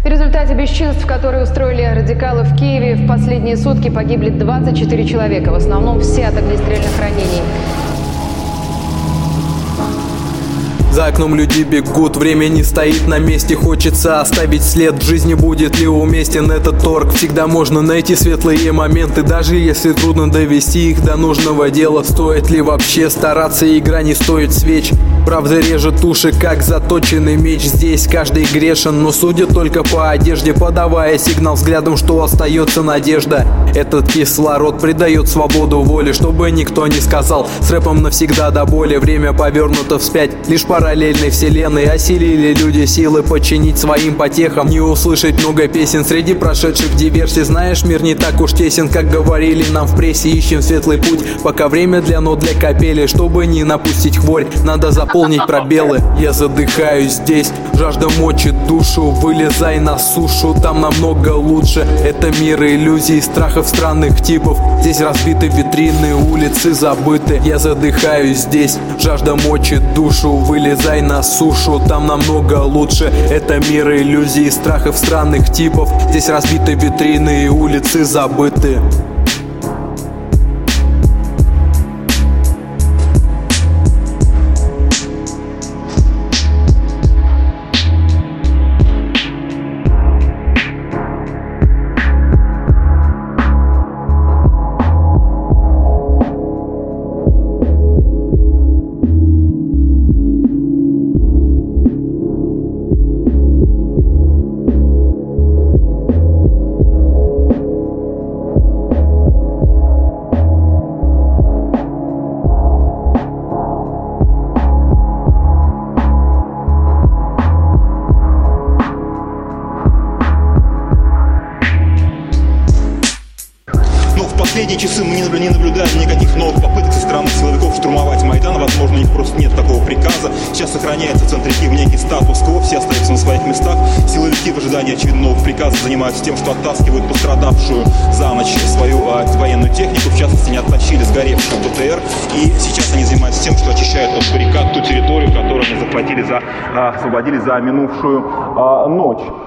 В результате бесчинств, которые устроили радикалы в Киеве, в последние сутки погибли 24 человека, в основном все от огнестрельных ранений. За окном люди бегут, время не стоит на месте. Хочется оставить след в жизни, будет ли уместен этот торг. Всегда можно найти светлые моменты, даже если трудно довести их до нужного дела. Стоит ли вообще стараться, игра не стоит свеч. Правда режет уши, как заточенный меч. Здесь каждый грешен, но судят только по одежде, подавая сигнал взглядом, что остается надежда. Этот кислород придает свободу воли, чтобы никто не сказал: с рэпом навсегда до боли. Время повернуто вспять, лишь параллельной вселенной осилили люди силы подчинить своим потехам. Не услышать много песен среди прошедших диверсий. Знаешь, мир не так уж тесен, как говорили нам в прессе. Ищем светлый путь, пока время для капели. Чтобы не напустить хворь, надо заполнить пробелы. Я задыхаюсь здесь, жажда мочит душу. Вылезай на сушу, там намного лучше. Это мир иллюзий, страхов странных типов. Здесь разбиты витрины, улицы забыты. Я задыхаюсь здесь, жажда мочит душу. Вылезай на сушу, там намного лучше. Это мир иллюзий, страхов странных типов. Здесь разбиты витрины и улицы забыты. В последние часы мы не наблюдаем никаких новых попыток со стороны силовиков штурмовать Майдан. Возможно, у них просто нет такого приказа. Сейчас сохраняется в центре Киева некий статус-кво, все остаются на своих местах. Силовики в ожидании очевидного новых приказов занимаются тем, что оттаскивают пострадавшую за ночь свою военную технику. В частности, они оттащили сгоревшую БТР. И сейчас они занимаются тем, что очищают от баррикад ту территорию, которую они освободили за минувшую ночь.